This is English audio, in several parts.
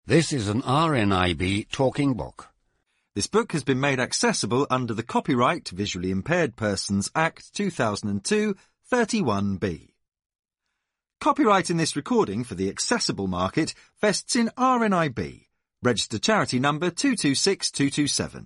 This is an RNIB talking book. This book has been made accessible under the Copyright Visually Impaired Persons Act 2002, 31B. Copyright in this recording for the accessible market vests in RNIB, registered charity number 226227.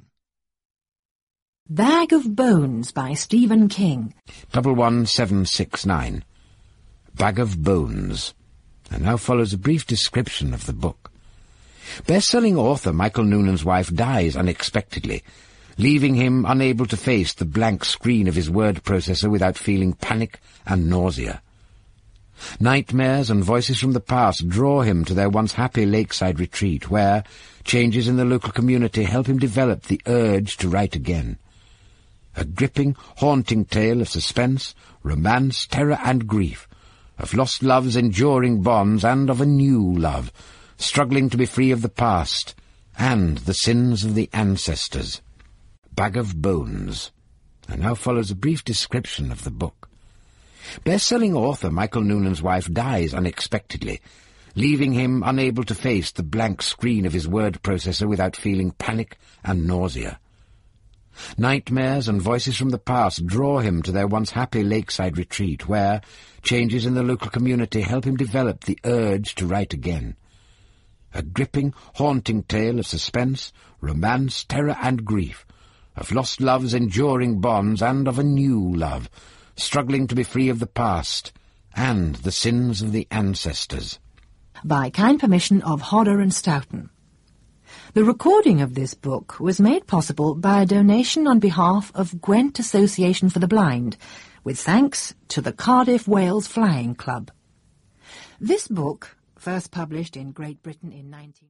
Bag of Bones by Stephen King. 11769. Bag of Bones. And now follows a brief description of the book. Best-selling author Michael Noonan's wife dies unexpectedly, leaving him unable to face the blank screen of his word processor without feeling panic and nausea. Nightmares and voices from the past draw him to their once happy lakeside retreat, where changes in the local community help him develop the urge to write again. A gripping, haunting tale of suspense, romance, terror and grief, of lost love's enduring bonds and of a new love, struggling to be free of the past and the sins of the ancestors. Bag of Bones. And now follows a brief description of the book. Best-selling author Michael Noonan's wife dies unexpectedly, leaving him unable to face the blank screen of his word processor without feeling panic and nausea. Nightmares and voices from the past draw him to their once happy lakeside retreat, where changes in the local community help him develop the urge to write again. A gripping, haunting tale of suspense, romance, terror and grief, of lost love's enduring bonds and of a new love, struggling to be free of the past and the sins of the ancestors. By kind permission of Hodder and Stoughton. The recording of this book was made possible by a donation on behalf of Gwent Association for the Blind, with thanks to the Cardiff Wales Flying Club. This book, first published in Great Britain in